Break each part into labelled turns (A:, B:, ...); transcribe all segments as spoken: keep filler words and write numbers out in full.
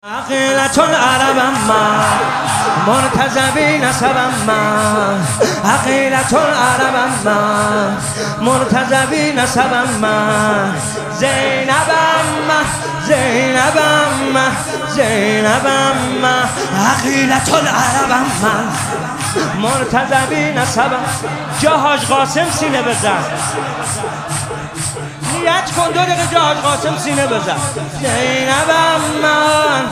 A: عقیلة العربم من مرتضوی نسبم من عقیلة العربم من مرتضوی نسبم من زینبم من زینبم من زینبم من عقیلة العربم من مرتضوی نسبم. جا حاج قاسم سینه بزن، نیت کن دو دقیقه جا حاج قاسم سینه بزن. زینبم من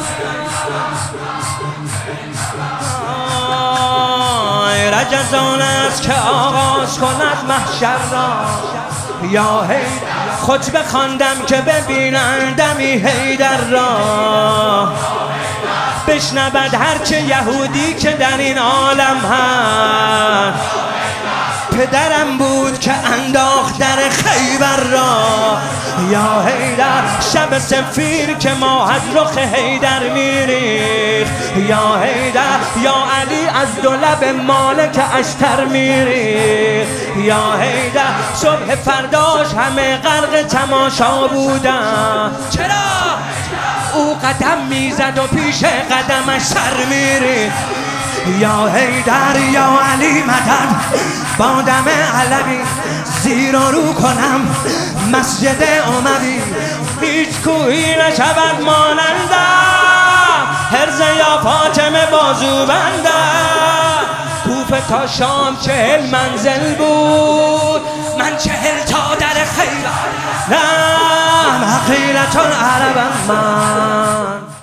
A: رجز آن است که آغاز کند محشر را. یا حیدر خطبه خواندم که ببینندمی حیدر را، بشنود هرچه یهودی که در این عالم هست. پدرم بود که انداخت در خیبر را. یا حیدر شب سفیر که ماه از رخ حیدر میریخت. یا حیدر یا علی از دو لب مالک اشتر میریخت. یا حیدر صبح فرداش همه غرق تماشا بودن. چرا؟ او قدم میزد و پیش قدمش سر میریخت. یا حیدر یا علی مدد با دم علوی زیر و رو کنم مسجد اموی. هیچ کوهی نشود ماننده حرز یا فاطمه بازو بنده. کوفه تا شام چهل منزل بود، من چهل تا در خیبر. نه عقیلة العربم من.